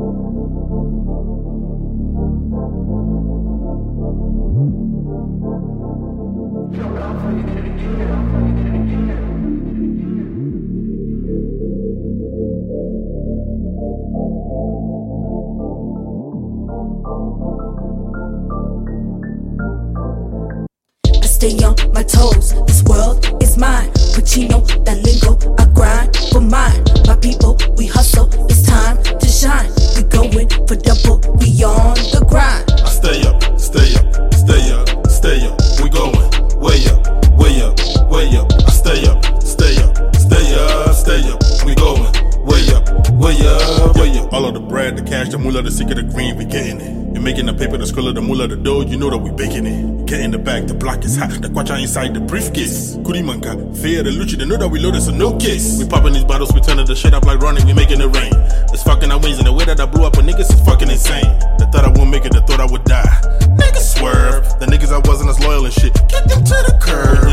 Stay on my toes, this world is mine. Pacino, that lingo, I grind for mine. My people, we hustle, it's time to shine. We going for double, we on the grind. I stay up, stay up, stay up, stay up. We going way up, way up, way up. I stay up, stay up, stay up, stay up. We going way up, way up, way up. All of the bread, the cash, the moolah, the secret, the green, we getting it. You're making the paper, the skull of the moolah, the dough, you know that we baking it. Get in the bag, the block is hot, the quacha inside the briefcase. Kurimanka, fear the luchi, they know that we loaded, so no case. We popping these bottles, we turning the shit up like running, we making it rain. It's fucking our wings, and the way that I blew up, but niggas is fucking insane. They thought I won't make it, they thought I would die. Niggas swerve, the niggas I wasn't as loyal and shit. Get them to the curb.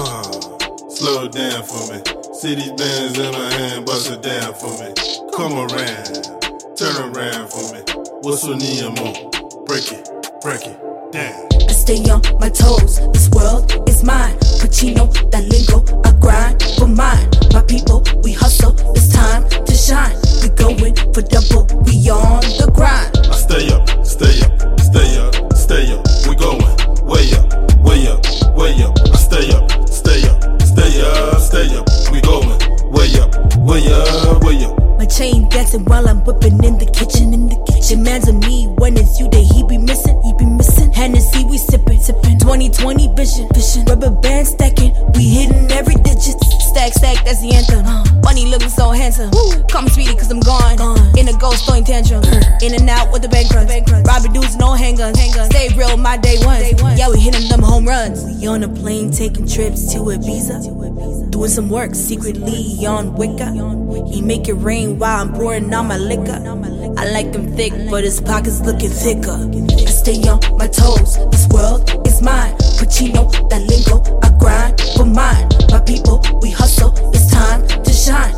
Slow down for me. See these bands in my hand, bust it down for me. Come around, turn around for me. What's on Nemo? Break it down. I stay on my toes, this world is mine. Pacino, that lingo, I grind for mine. My people, we hustle, it's time to shine. We going for double, we on the grind. I stay up, stay up, stay up, stay up. We going way up, way up, way up. I stay up, stay up, stay up, stay up. We going way up, way up, way up. My chain dancing while I'm whipping in the kitchen, Man's on me when it's you that he be missing, Hennessy, we sippin', 2020 vision, rubber band stacking, we hitting every digit. Stack, that's the anthem. Bunny looking so handsome. Come speedy cause I'm gone. In a ghost throwing tantrum. In and out with the bank runs. Robbing dudes, no handguns. Stay real, my day one. Yeah, we hitting them home runs. We on a plane taking trips to Ibiza. Doing some work secretly on Wicca. He make it rain while I'm pouring out my liquor. I like him thick, but his pockets looking thicker. I stay on my toes, this world is mine. Pacino, that lingo, I grind for mine. My people, we hustle, it's time to shine.